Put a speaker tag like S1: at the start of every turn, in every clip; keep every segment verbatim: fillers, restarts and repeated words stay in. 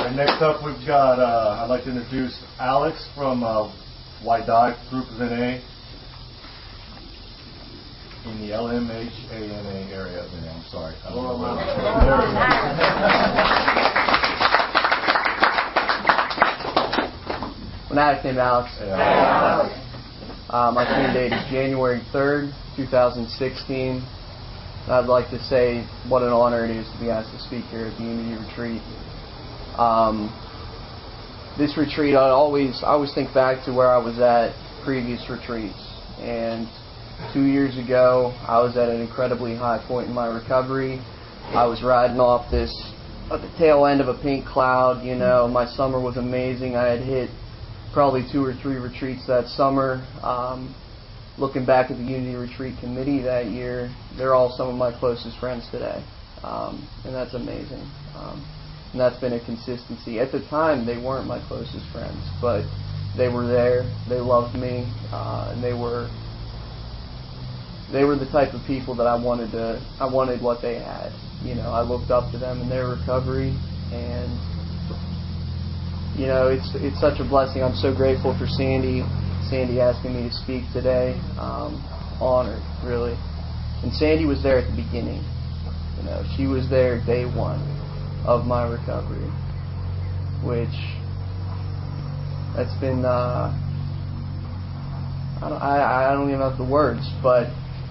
S1: right, next up we've got, uh, I'd like to introduce Alex from uh, Waidak Group of N A in the L M H A N A area of N A. I'm sorry. I don't know where
S2: Fanatic named Alex.
S1: Yeah.
S2: Uh, my team date is January third, two thousand sixteen. I'd like to say what an honor it is to be asked to speak here at the Unity Retreat. Um, this retreat, I always, I always think back to where I was at previous retreats. And two years ago, I was at an incredibly high point in my recovery. I was riding off this, at the tail end of a pink cloud. You know, my summer was amazing. I had hit probably two or three retreats that summer. Um, looking back at the Unity Retreat Committee that year, they're all some of my closest friends today. Um, and that's amazing. Um, and that's been a consistency. At the time, they weren't my closest friends, but they were there. They loved me. Uh, and they were they were the type of people that I wanted to, I wanted what they had. You know, I looked up to them in their recovery, and you know, it's it's such a blessing. I'm so grateful for Sandy, Sandy asking me to speak today. Um, honored, really. And Sandy was there at the beginning. You know, she was there day one of my recovery, which that's been. Uh, I don't, I, I don't even have the words, but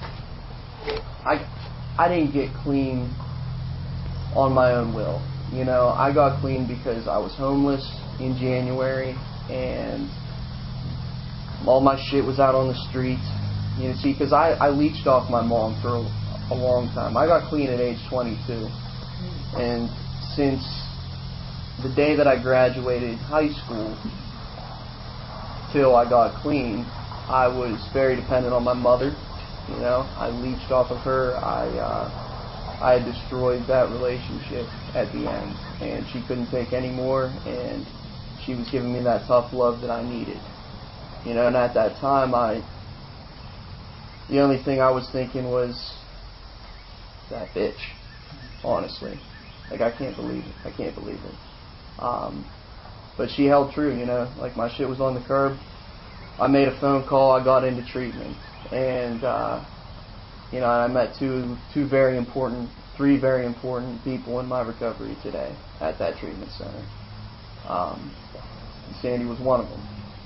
S2: I I didn't get clean on my own will. You know, I got clean because I was homeless in January, and all my shit was out on the street. You know, see, because I, I leached off my mom for a, a long time. I got clean at age twenty-two. And since the day that I graduated high school till I got clean, I was very dependent on my mother. You know, I leached off of her. I, uh, I had destroyed that relationship at the end. And she couldn't take any more, and she was giving me that tough love that I needed. You know, and at that time, I, the only thing I was thinking was, that bitch, honestly. Like, I can't believe it. I can't believe it. Um, but she held true, you know. Like, my shit was on the curb. I made a phone call. I got into treatment. And, uh, you know, I met two, two very important, three very important people in my recovery today at that treatment center. Um, Sandy was one of them.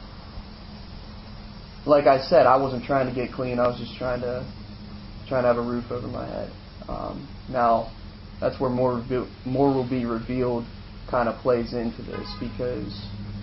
S2: Like I said, I wasn't trying to get clean. I was just trying to trying to have a roof over my head. Um, now, that's where more reveal, more will be revealed kind of plays into this, because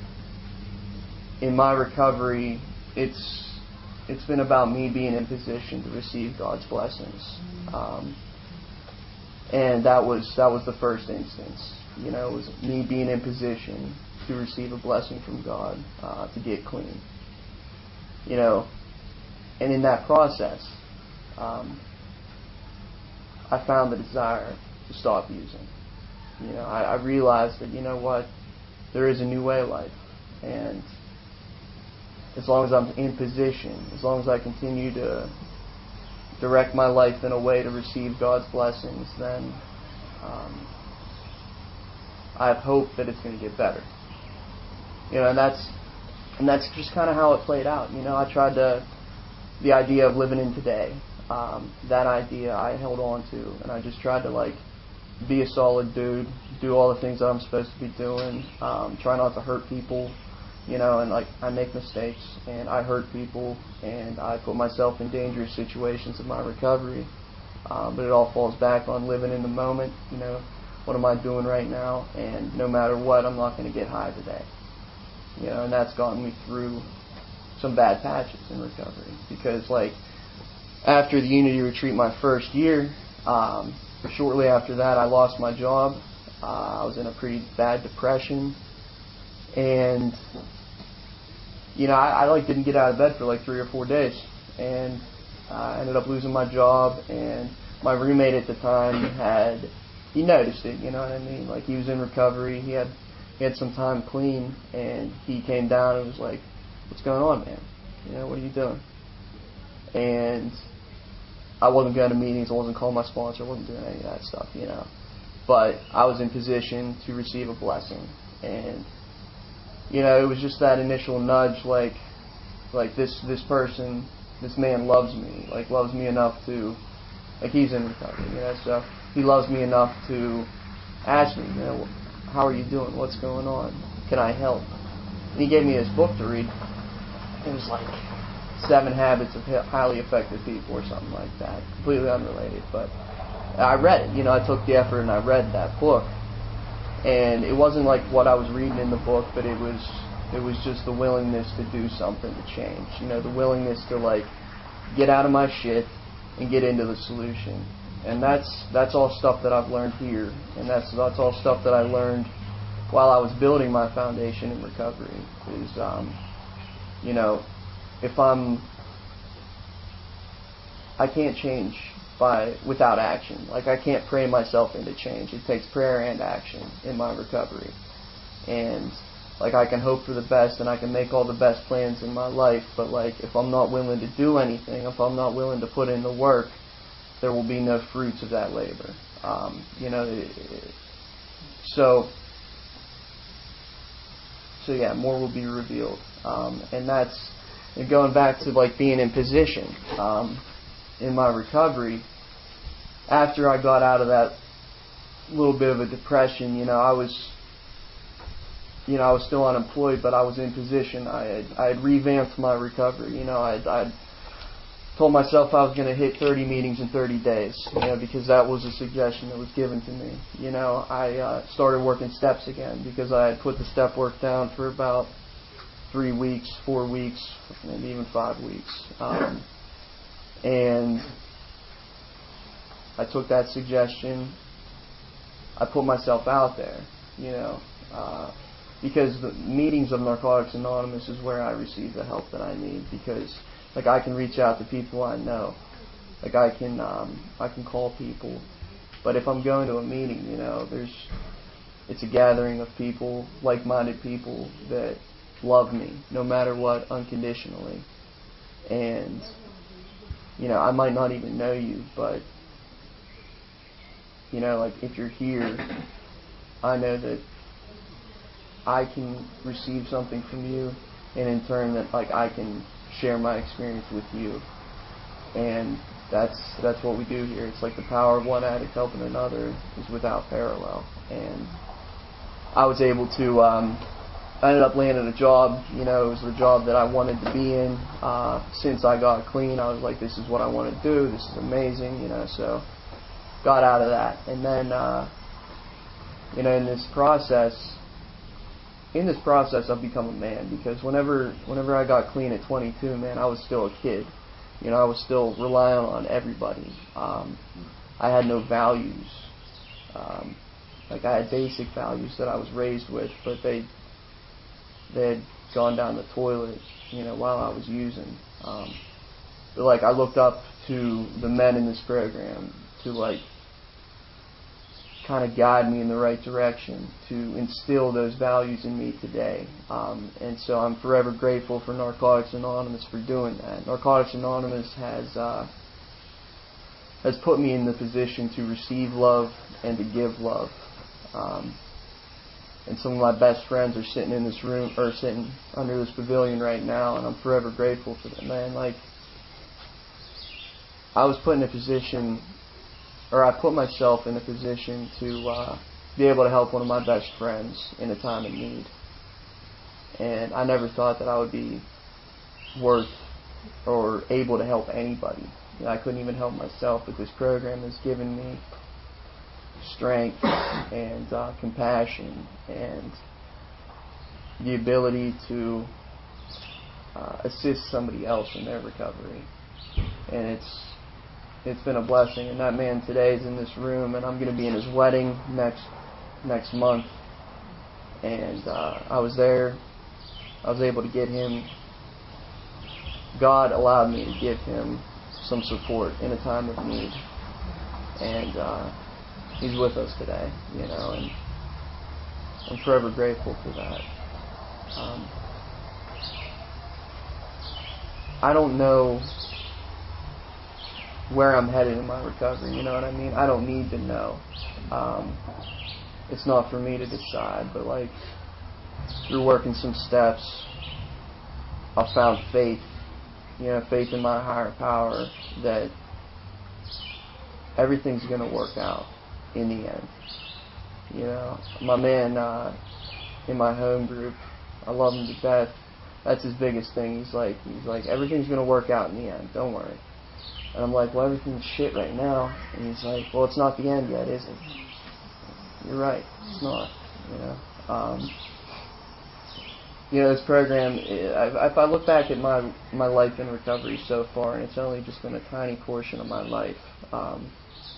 S2: in my recovery, it's it's been about me being in position to receive God's blessings, um, and that was that was the first instance. You know, it was me being in position to receive a blessing from God, uh, to get clean. You know, and in that process, um, I found the desire to stop using. You know, I, I realized that, you know what, there is a new way of life. And as long as I'm in position, as long as I continue to direct my life in a way to receive God's blessings, then um, I have hope that it's going to get better. You know, and that's and that's just kind of how it played out. You know, I tried to, the idea of living in today, um, that idea I held on to, and I just tried to, like, be a solid dude, do all the things that I'm supposed to be doing, um, try not to hurt people, you know, and, like, I make mistakes, and I hurt people, and I put myself in dangerous situations in my recovery, um, but it all falls back on living in the moment. You know, what am I doing right now, and no matter what, I'm not going to get high today. You know, and that's gotten me through some bad patches in recovery. Because, like, after the Unity Retreat my first year, um, shortly after that, I lost my job. Uh, I was in a pretty bad depression. And, you know, I, I, like, didn't get out of bed for, like, three or four days. And uh, I ended up losing my job. And my roommate at the time had, he noticed it, you know what I mean? Like, he was in recovery. He had... He had some time clean, and he came down and was like, "What's going on, man? You know, what are you doing?" And I wasn't going to meetings, I wasn't calling my sponsor, I wasn't doing any of that stuff, you know. But I was in position to receive a blessing. And, you know, it was just that initial nudge, like, like this, this person, this man loves me, like, loves me enough to, like, he's in recovery, you know, so he loves me enough to ask me, you know, how are you doing? What's going on? Can I help? And he gave me his book to read. It was like Seven Habits of Highly Effective People or something like that. Completely unrelated. But I read it. You know, I took the effort and I read that book. And it wasn't like what I was reading in the book, but it was it was just the willingness to do something to change. You know, the willingness to, like, get out of my shit and get into the solution. And that's that's all stuff that I've learned here. And that's that's all stuff that I learned while I was building my foundation in recovery. Is, um, you know, if I'm, I can't change by without action. Like, I can't pray myself into change. It takes prayer and action in my recovery. And, like, I can hope for the best and I can make all the best plans in my life, but, like, if I'm not willing to do anything, if I'm not willing to put in the work, there will be no fruits of that labor. Um, you know, it, it, so, so yeah, more will be revealed. Um, and that's, and going back to, like, being in position. Um, in my recovery, after I got out of that little bit of a depression, you know, I was, you know, I was still unemployed, but I was in position. I had, I had revamped my recovery. You know, I I told myself I was going to hit thirty meetings in thirty days, you know, because that was a suggestion that was given to me. You know, I uh, started working steps again because I had put the step work down for about three weeks, four weeks, maybe even five weeks. Um, And I took that suggestion. I put myself out there, you know, uh, because the meetings of Narcotics Anonymous is where I receive the help that I need. Because, like, I can reach out to people I know, like I can, um, I can call people. But if I'm going to a meeting, you know, there's, it's a gathering of people, like-minded people that love me, no matter what, unconditionally, and you know, I might not even know you, but, you know, like, if you're here, I know that I can receive something from you, and in turn that, like, I can share my experience with you. And that's that's what we do here. It's like the power of one addict helping another is without parallel. And I was able to, um, I ended up landing a job. You know, it was the job that I wanted to be in. Uh, since I got clean, I was like, this is what I want to do. This is amazing, you know, so got out of that. And then, uh, you know, in this process, in this process, I've become a man, because whenever, whenever I got clean at twenty-two, man, I was still a kid. You know, I was still relying on everybody. Um, I had no values. Um, like, I had basic values that I was raised with, but they, they had gone down the toilet, you know, while I was using. Um, but, like, I looked up to the men in this program to, like, kind of guide me in the right direction, to instill those values in me today. Um, and so I'm forever grateful for Narcotics Anonymous for doing that. Narcotics Anonymous has uh, has put me in the position to receive love and to give love. Um, and some of my best friends are sitting in this room, or sitting under this pavilion right now, and I'm forever grateful for them, man. Like, I was put in a position, or I put myself in a position to uh, be able to help one of my best friends in a time of need. And I never thought that I would be worth or able to help anybody. You know, I couldn't even help myself, but this program has given me strength and uh, compassion and the ability to uh, assist somebody else in their recovery. And it's it's been a blessing. And that man today is in this room, and I'm going to be in his wedding next next month. And uh, I was there. I was able to get him. God allowed me to give him some support in a time of need, and uh, he's with us today, you know, and I'm forever grateful for that. Um, I don't know where I'm headed in my recovery, you know what I mean? I don't need to know. Um, it's not for me to decide, but, like, through working some steps, I found faith, you know, faith in my higher power that everything's going to work out in the end. You know, my man uh, in my home group, I love him to death. That's his biggest thing. He's like, he's like, everything's going to work out in the end. Don't worry. And I'm like, well, everything's shit right now. And he's like, well, it's not the end yet, is it? You're right. It's not. You know. Um, you know, this program. If I look back at my my life in recovery so far, and it's only just been a tiny portion of my life, um,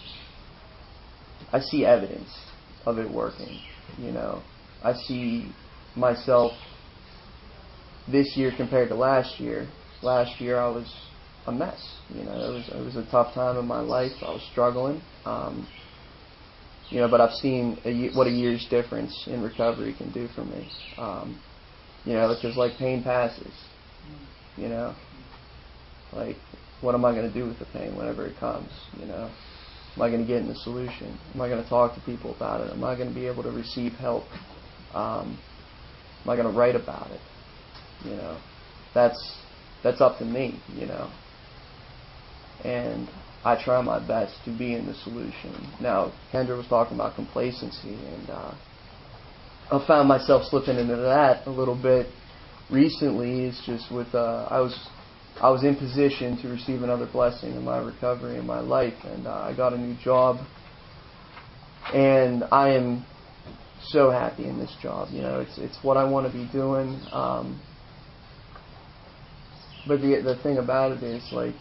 S2: I see evidence of it working. You know, I see myself this year compared to last year. Last year I was a mess. You know, it was it was a tough time in my life. I was struggling. Um, you know, but I've seen a, what a year's difference in recovery can do for me. Um, you know, because like pain passes. You know, like what am I going to do with the pain whenever it comes? You know, am I going to get in the solution? Am I going to talk to people about it? Am I going to be able to receive help? Um, am I going to write about it? You know, that's that's up to me. You know. And I try my best to be in the solution. Now, Kendra was talking about complacency, and uh, I found myself slipping into that a little bit recently. It's just with uh, I was I was in position to receive another blessing in my recovery in my life, and uh, I got a new job, and I am so happy in this job. You know, it's it's what I want to be doing. Um, but the the thing about it is, like,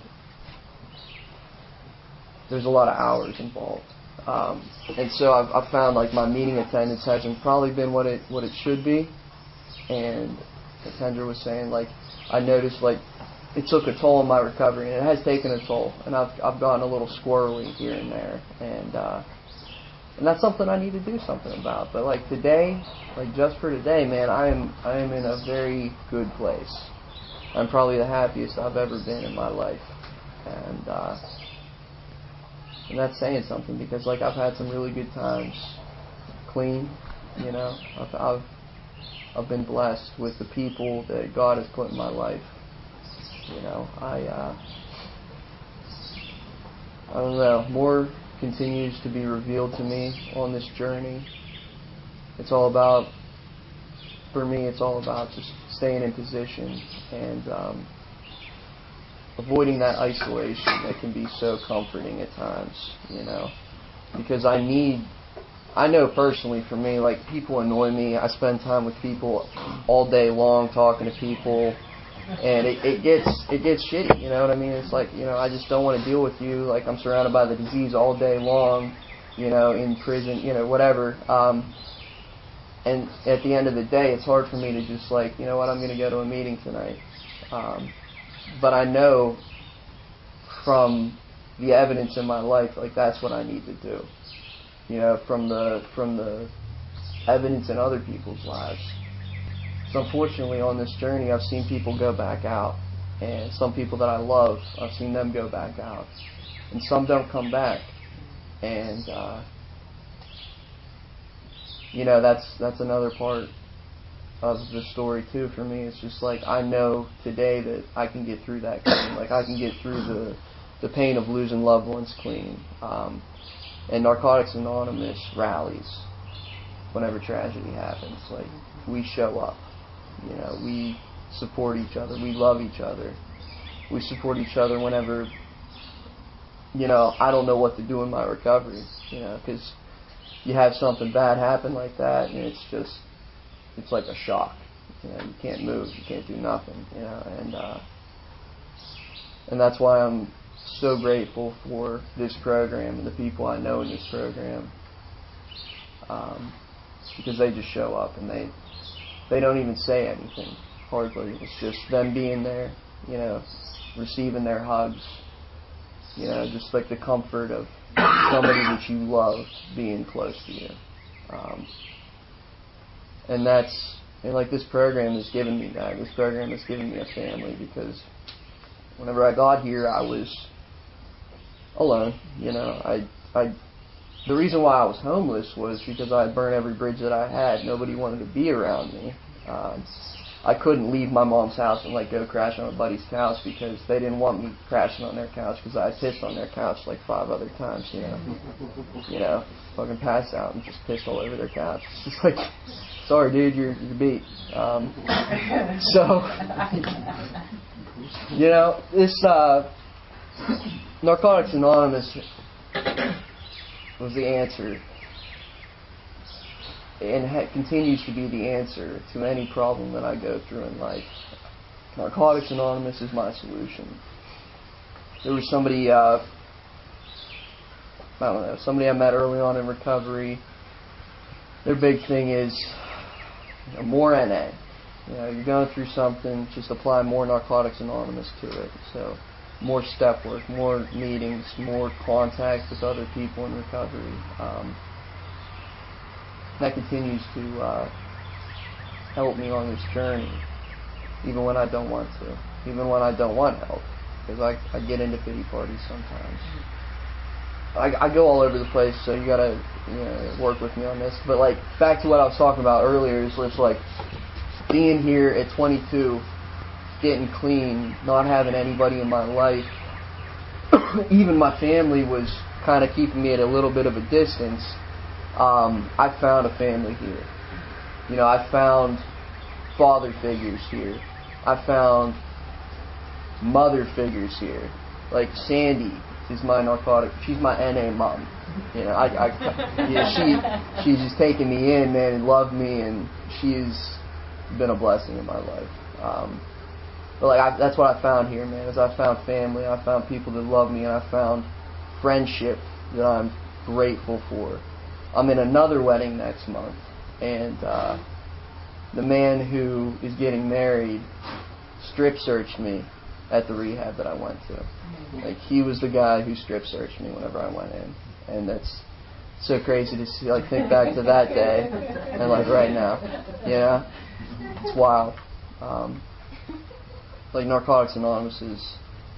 S2: there's a lot of hours involved. Um, and so I've, I've found like my meeting attendance hasn't probably been what it what it should be. And as Kendra was saying, like, I noticed like it took a toll on my recovery, and it has taken a toll. And I've I've gotten a little squirrely here and there, and uh, and that's something I need to do something about. But like today, like just for today, man, I am I am in a very good place. I'm probably the happiest I've ever been in my life, and. Uh, And that's saying something, because like I've had some really good times, clean, you know. I've, I've I've been blessed with the people that God has put in my life. You know, I uh, I don't know. More continues to be revealed to me on this journey. It's all about, for me, it's all about just staying in position and um, avoiding that isolation that can be so comforting at times, you know, because I need, I know personally for me, like, people annoy me. I spend time with people all day long talking to people, and it, it gets it gets shitty, you know what I mean? It's like, you know, I just don't want to deal with you. Like, I'm surrounded by the disease all day long, you know, in prison, you know, whatever. Um, and at the end of the day, it's hard for me to just, like, you know what, I'm going to go to a meeting tonight. Um, But I know from the evidence in my life, like, that's what I need to do. You know, from the from the evidence in other people's lives. So unfortunately, on this journey, I've seen people go back out, and some people that I love, I've seen them go back out, and some don't come back. And uh, you know, that's that's another part of the story too for me. It's just like, I know today that I can get through that clean. Like, I can get through the the pain of losing loved ones clean. Um, and Narcotics Anonymous rallies whenever tragedy happens. Like, we show up. You know, we support each other. We love each other. We support each other whenever, you know, I don't know what to do in my recovery. You know, because you have something bad happen like that, and it's just, it's like a shock. You know, you can't move, you can't do nothing, you know, and uh, and that's why I'm so grateful for this program and the people I know in this program, um, because they just show up, and they they don't even say anything, hardly. It's just them being there, you know, receiving their hugs, you know, just like the comfort of somebody that you love being close to you. Um, And that's, and like, this program has given me that. This program has given me a family, because whenever I got here, I was alone. You know, I, I, the reason why I was homeless was because I had burned every bridge that I had. Nobody wanted to be around me. Um, I couldn't leave my mom's house and like go crash on a buddy's couch because they didn't want me crashing on their couch because I pissed on their couch like five other times, you know. You know, fucking pass out and just pissed all over their couch. It's just like, sorry, dude, you're you're beat. Um, so, you know, this uh, Narcotics Anonymous was the answer. And ha- continues to be the answer to any problem that I go through in life. Narcotics Anonymous is my solution. There was somebody, uh, I don't know, somebody I met early on in recovery. Their big thing is, you know, more N A. You know, you're going through something, just apply more Narcotics Anonymous to it. So, more step work, more meetings, more contact with other people in recovery. Um, That continues to uh, help me on this journey, even when I don't want to, even when I don't want help, because I, I get into pity parties sometimes. I, I go all over the place, so you gotta you know, work with me on this. But like back to what I was talking about earlier, is just like being here at twenty-two, getting clean, not having anybody in my life. Even my family was kind of keeping me at a little bit of a distance. Um, I found a family here. You know, I found father figures here. I found mother figures here. Like Sandy is my narcotic. She's my N A mom. You know, I, I yeah, she, she's just taken me in, man, and loved me, and she's been a blessing in my life. Um, but like, I, that's what I found here, man. Is I found family. I found people that love me, and I found friendship that I'm grateful for. I'm in another wedding next month, and uh, the man who is getting married strip searched me at the rehab that I went to. Like, he was the guy who strip searched me whenever I went in, and that's so crazy to see. Like, think back to that day, and like right now, you know, it's wild. Um, like Narcotics Anonymous has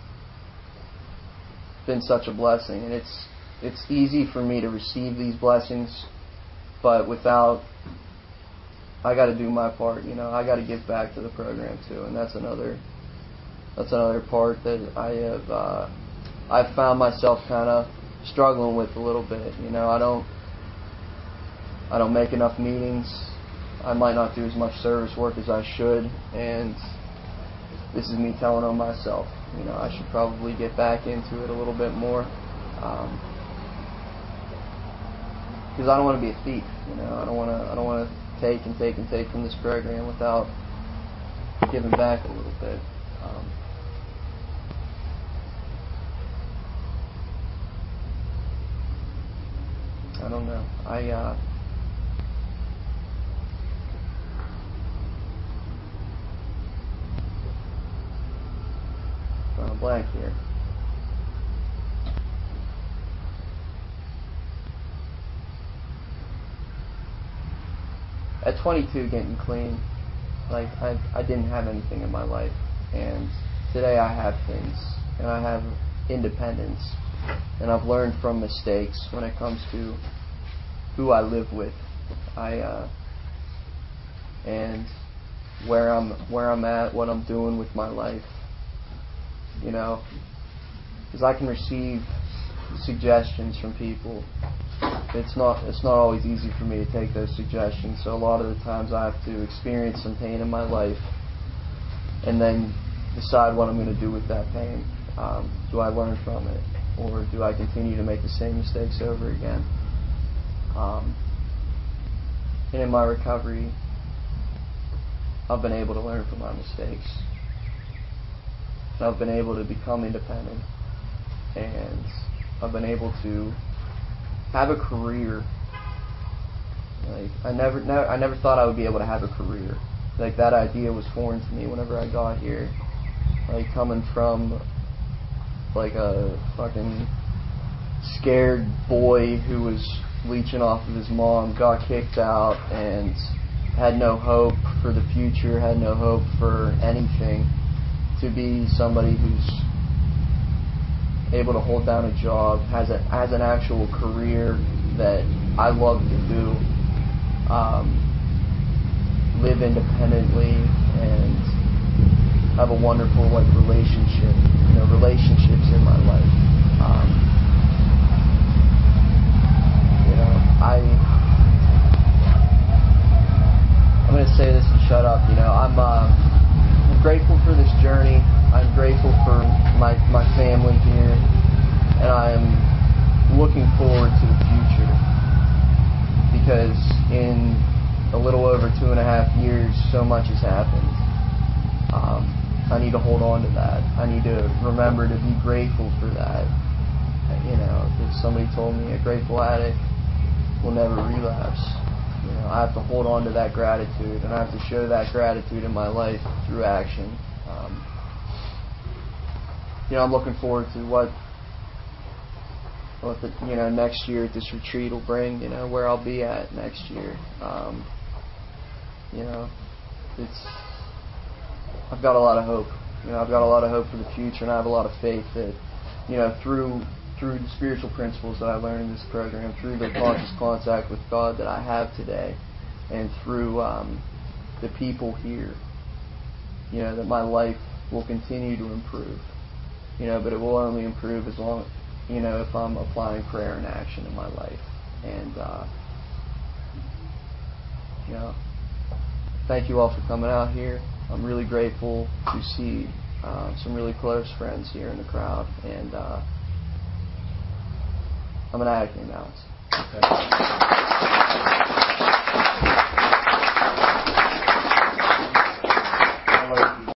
S2: been such a blessing, and it's. It's easy for me to receive these blessings, but without, I got to do my part. You know, I got to give back to the program too, and that's another, that's another part that I have, uh, I've found myself kind of struggling with a little bit. You know, I don't, I don't make enough meetings. I might not do as much service work as I should, and this is me telling on myself. You know, I should probably get back into it a little bit more. Um, Because I don't want to be a thief, you know. I don't want to. I don't want to take and take and take from this program without giving back a little bit. Um, I don't know. I. Uh, drawing a blank here. At twenty-two, getting clean, like I, I didn't have anything in my life, and today I have things, and I have independence, and I've learned from mistakes when it comes to who I live with, I uh, and where I'm where I'm at, what I'm doing with my life, you know, because I can receive suggestions from people. It's not it's not always easy for me to take those suggestions, so a lot of the times I have to experience some pain in my life and then decide what I'm going to do with that pain. Um, do I learn from it, or do I continue to make the same mistakes over again? Um, and in my recovery, I've been able to learn from my mistakes. And I've been able to become independent, and I've been able to have a career. Like I never, never, I never thought I would be able to have a career. Like that idea was foreign to me whenever I got here. Like coming from like a fucking scared boy who was leeching off of his mom, got kicked out, and had no hope for the future, had no hope for anything. To be somebody who's able to hold down a job, has a has an actual career that I love to do. Um, live independently and have a wonderful like relationship, you know, relationships in my life. Um, you know, I I'm gonna say this and shut up. You know, I'm uh, I'm grateful for this journey. I'm grateful for my my family here, and I'm looking forward to the future because in a little over two and a half years, so much has happened. Um, I need to hold on to that. I need to remember to be grateful for that. You know, if somebody told me a grateful addict will never relapse, you know, I have to hold on to that gratitude, and I have to show that gratitude in my life through action. Um, you know, I'm looking forward to what what the you know next year at this retreat will bring. You know, where I'll be at next year. Um, you know, it's. I've got a lot of hope. You know, I've got a lot of hope for the future, and I have a lot of faith that, you know, through through the spiritual principles that I learned in this program, through the conscious contact with God that I have today, and through um, the people here, you know, that my life will continue to improve. You know, but it will only improve as long, you know, if I'm applying prayer and action in my life. And uh, you know, thank you all for coming out here. I'm really grateful to see uh, some really close friends here in the crowd, and uh, I'm an addict now. Okay.